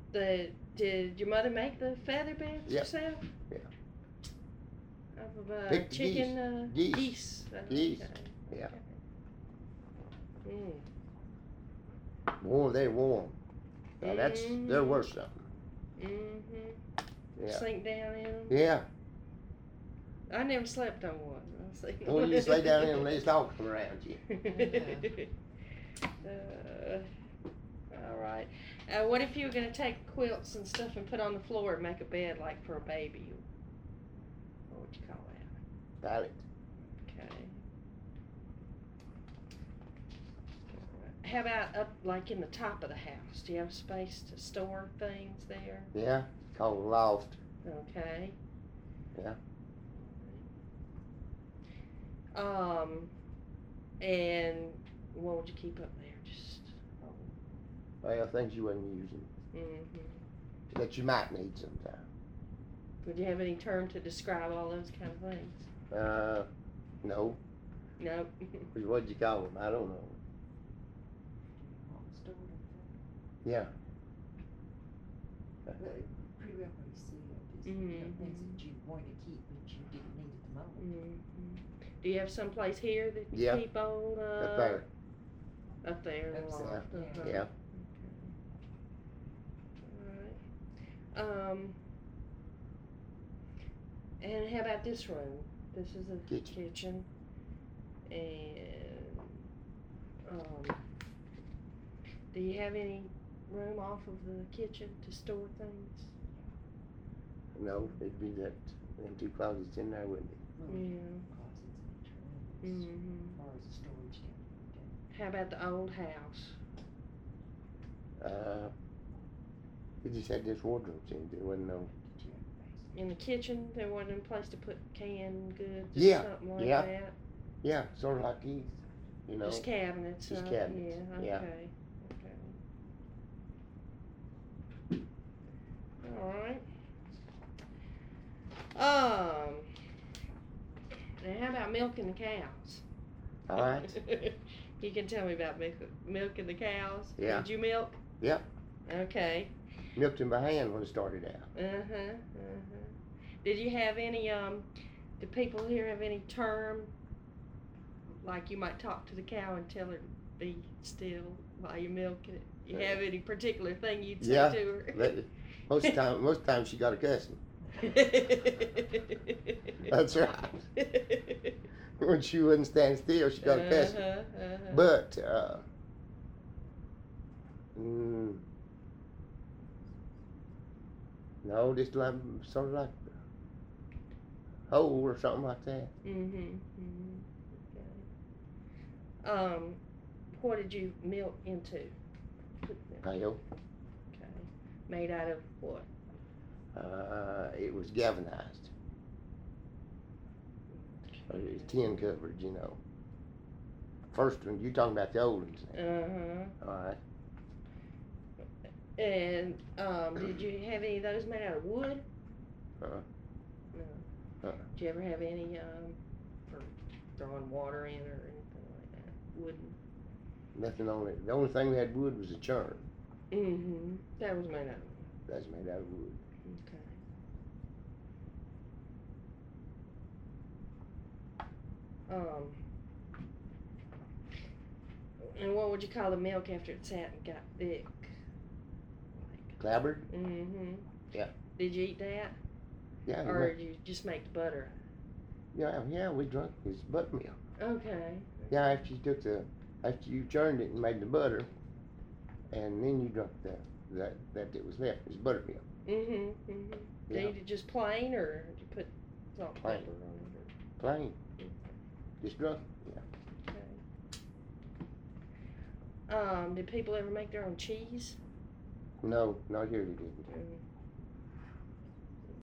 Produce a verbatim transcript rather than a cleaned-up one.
The did your mother make the feather beds Yep. herself? Yeah. Of uh, Pick the chicken geese. uh, Geese. geese. Oh, Geese. okay. Yeah. Mm. Warm, they warm. Now that's they're Mhm. worth something. Mhm. Yeah. Sink down in them. Yeah. I never slept on one. I'll see. Well, you just lay down in and let dogs come around you. uh, all right. Uh, what if you were gonna take quilts and stuff and put on the floor and make a bed like for a baby? What would you call that? Pallet. Okay. How about up like in the top of the house? Do you have space to store things there? Yeah. Called a loft. Okay. Yeah. Um, and what would you keep up there? Just oh. Well, things you wasn't using Mm-hmm. that you might need sometime. Would you have any term to describe all those kind of things? Uh, no. No. What'd you call them? I don't know. Yeah. Well, pretty well what he said is, you know, things that you want to keep but you didn't need at the moment. Mm-hmm. Do you have some place here that you Yeah. keep old? Uh, Up there. Up there. in the Upstairs, loft, yeah. uh-huh. Yeah. Okay. All right. Um. And how about this room? This is a Kitchen. kitchen. And um, do you have any room off of the kitchen to store things? No, it'd be that them two closets in there, wouldn't it? Well, Yeah. closets and trunks, Mm-hmm. as far as the storage can How about the old house? Uh, it just had this wardrobes in it. There wasn't no. In the kitchen, there wasn't a place to put canned goods or Yeah, something like yeah. that? Yeah, sort of like these, you know. Just cabinets. Just uh, cabinets, Yeah, yeah. okay. Okay. Alright. Um, now how about milking the cows? All right. You can tell me about milk, milking the cows? Yeah. Did you milk? Yeah. Okay. Milked them by hand when it started out. Uh-huh, uh-huh. Did you have any, um, do people here have any term? Like you might talk to the cow and tell her to be still while you're milking it. You have any particular thing you'd say Yeah. to her? Let- most of the time, most of the time she got a cussing. That's right. When she wouldn't stand still, she got a cussing. Uh-huh, uh-huh. But, uh, mm, no, just like, sort of like whole or something like that. Mm-hmm. Mm-hmm. Okay. Um, what did you milk into? Pail. Okay. Made out of what? Uh, it was galvanized. Uh, it's tin covered, you know. First one, you talking about the old ones now. Uh-huh. All right. And um, did you have any of those made out of wood? Uh, No. Uh. Did you ever have any um, for throwing water in or anything like that? Wooden? nothing on it. The only thing we had wood was a churn. Mm-hmm. That was made out of That's made out of wood. okay. Um, and what would you call the milk after it sat and got thick? Clabbered? Mm-hmm. Yeah. Did you eat that? Yeah. we Or went- did you just make the butter? yeah, yeah, we drunk his buttermilk. Okay. Yeah, after you took the, after you churned it and made the butter, and then you drank the, that, that that was left, was buttermilk. Mm-hmm. Mm-hmm. Did Yeah. you eat it just plain, or did you put salt and Plain. pepper on it? Plain. Or? Just drunk, yeah. Okay. Um, did people ever make their own cheese? No, not here they didn't. Mm.